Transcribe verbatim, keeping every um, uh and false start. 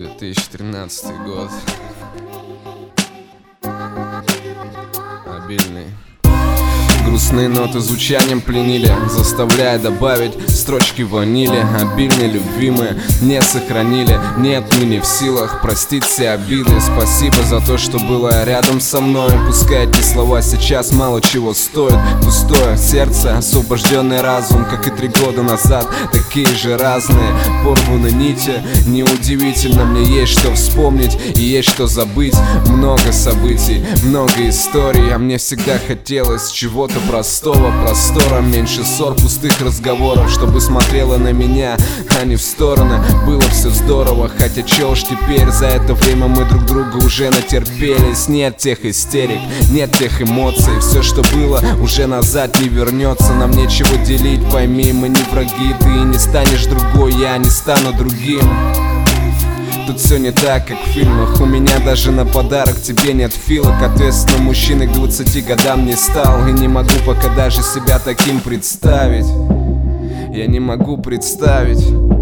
две тысячи тринадцатый год. Обильный. Грустные ноты звучанием пленили, заставляя добавить строчки ванили. Обильные, любимые, не сохранили. Нет, мы не в силах простить все обиды. Спасибо за то, что было рядом со мной. Пускай эти слова сейчас мало чего стоят. Пустое сердце, освобожденный разум, как и три года назад, такие же разные. Порваны нити, неудивительно, мне есть что вспомнить и есть что забыть. Много событий, много историй, а мне всегда хотелось чего-то простого, простора, меньше ссор, пустых разговоров, чтобы смотрела на меня, а не в стороны. Было все здорово, хотя чё уж теперь, за это время мы друг друга уже натерпелись. Нет тех истерик, нет тех эмоций, все, что было, уже назад не вернется. Нам нечего делить, пойми, мы не враги. Ты не станешь другой, я не стану другим. Тут все не так, как в фильмах. У меня даже на подарок тебе нет филок. Ответственно, мужчиной к двадцати годам не стал. И не могу пока даже себя таким представить. Я не могу представить.